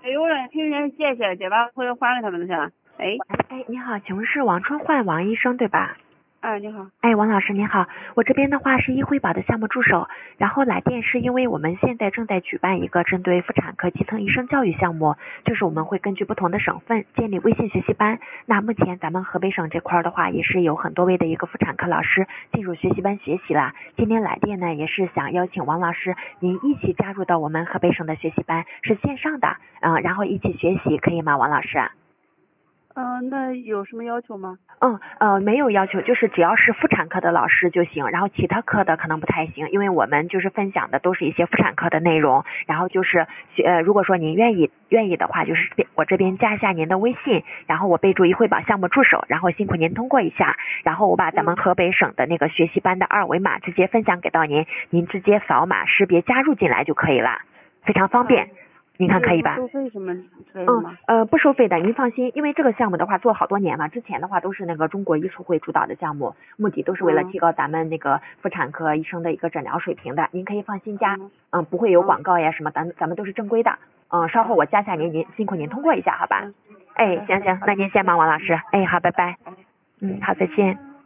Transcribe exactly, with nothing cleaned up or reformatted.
有人听人借借借完回来还给他们了是吧？哎哎，你好，请问是王春焕王医生对吧？ 啊，你好。 哎，王老师您好，我这边的话是医惠保的项目助手，然后来电是因为我们现在正在举办一个针对妇产科基层医生教育项目，就是我们会根据不同的省份建立微信学习班。那目前咱们河北省这块的话，也是有很多位的一个妇产科老师进入学习班学习了。今天来电呢，也是想邀请王老师您一起加入到我们河北省的学习班，是线上的，嗯、呃，然后一起学习，可以吗，王老师？ 嗯、呃，那有什么要求吗？ 嗯呃没有要求，就是只要是妇产科的老师就行，然后其他科的可能不太行，因为我们就是分享的都是一些妇产科的内容，然后就是呃如果说您愿意愿意的话，就是我这边加一下您的微信，然后我备注医惠保项目助手，然后辛苦您通过一下，然后我把咱们河北省的那个学习班的二维码直接分享给到您，您直接扫码识别加入进来就可以了，非常方便。嗯您看可以吧？ 收费什么之类的吗？ 嗯呃不收费的，您放心，因为这个项目的话做好多年了，之前的话都是那个中国医术会主导的项目，目的都是为了提高咱们那个妇产科医生的一个诊疗水平的，您可以放心加，嗯、呃、不会有广告呀什么，咱咱们都是正规的，嗯、呃、稍后我加下您，您辛苦您通过一下好吧？哎行行，那您先忙，王老师，哎好，拜拜，嗯好再见。